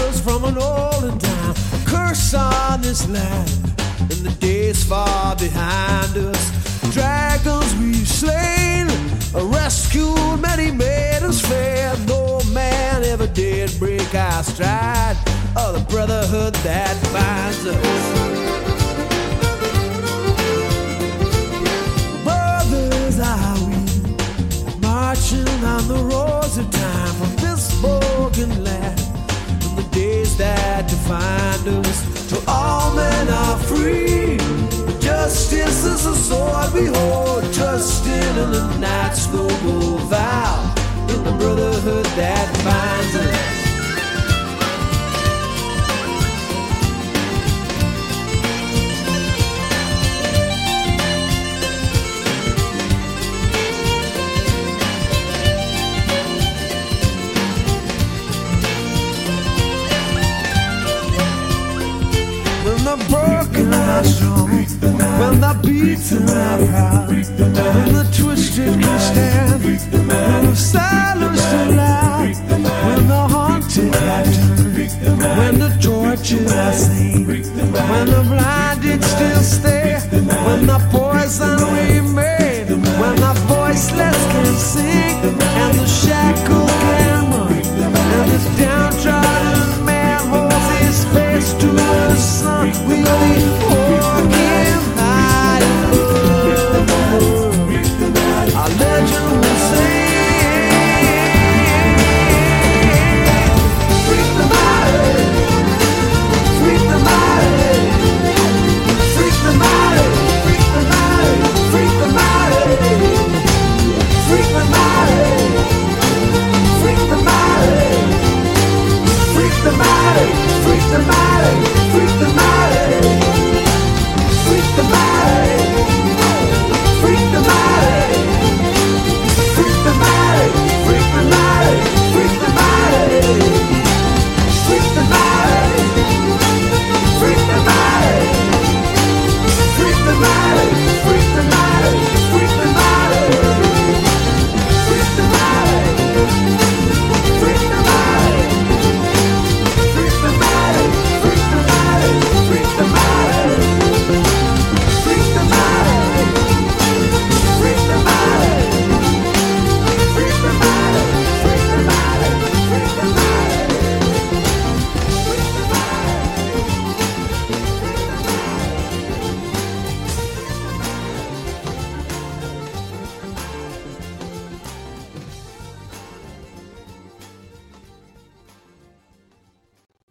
was from an olden time. A curse on this land in the days far behind us. Dragons we've slain, rescued many maidens fair. No man ever did break our stride, or the brotherhood that binds us. Brothers are we, marching on the roads of time from this broken land, from the days that defined us, till all men are free. Justice is a sword we hold, trusting in the night's noble vow, in the brotherhood that binds us. When the broken are strong, when the beaten are proud, when the twisted can stand, when the silence too loud, when the haunted are turned, when the tortured are seen, when the blinded still stand.